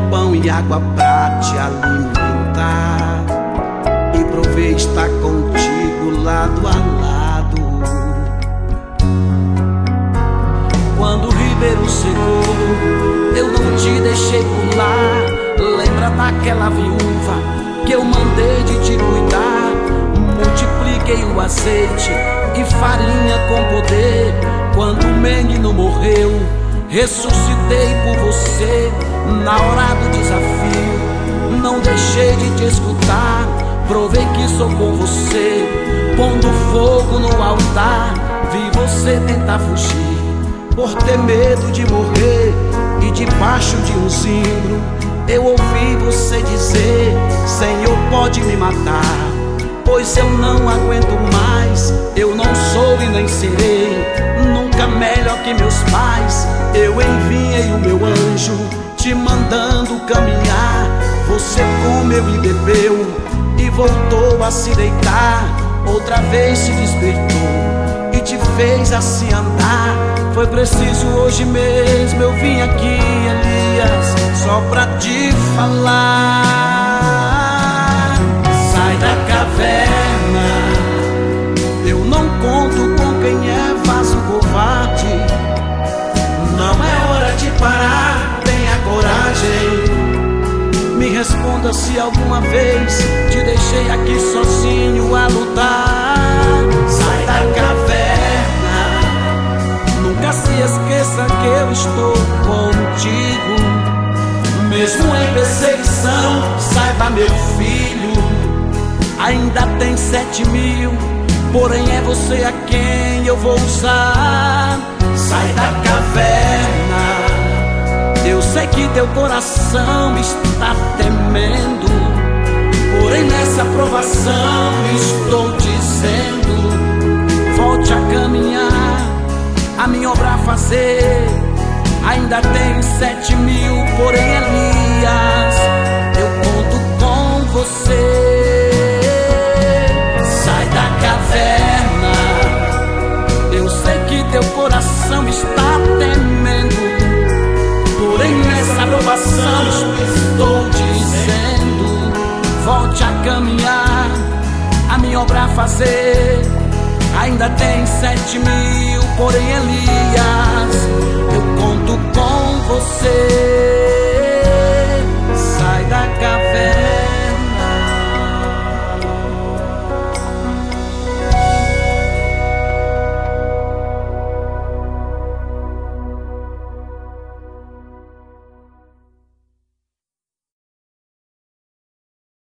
pão e água pra te alimentar, e provei estar contigo lado a lado. Quando o ribeiro secou, eu não te deixei pular. Lembra daquela viúva que eu mandei de te cuidar? Multipliquei o azeite e farinha com poder. Quando o menino morreu, ressuscitei por você. Na hora do desafio, não deixei de te escutar. Provei que sou com você, pondo fogo no altar. Vi você tentar fugir, por ter medo de morrer. E debaixo de um zimbro, eu ouvi você dizer: Senhor, pode me matar, pois eu não aguento mais. Eu não sou e nem serei nunca melhor que meus pais. Eu enviei o meu anjo, te mandando caminhar. Você comeu e bebeu e voltou a se deitar. Outra vez se despertou e te fez assim andar. Foi preciso hoje mesmo, eu vim aqui, Elias, só pra te falar. Sai da caverna, eu não conto com quem é vaso covarde. Não é hora de parar, tenha coragem. Me responda se alguma vez te deixei aqui sozinho a lutar. Sai da caverna, nunca se esqueça que eu estou contigo. Mesmo em perseguição, saiba, meu filho, ainda tem 7.000, porém é você a quem eu vou usar. Sai da caverna, eu sei que teu coração está temendo, porém nessa provação estou dizendo: volte a caminhar, a minha obra a fazer. Ainda tem 7.000, porém Elias, eu conto com você. Sai da caverna, eu sei que teu coração está temendo, porém nessa provação estou dizendo: volte a caminhar, a minha obra a fazer. Ainda tem 7.000, porém Elias, eu conto com você.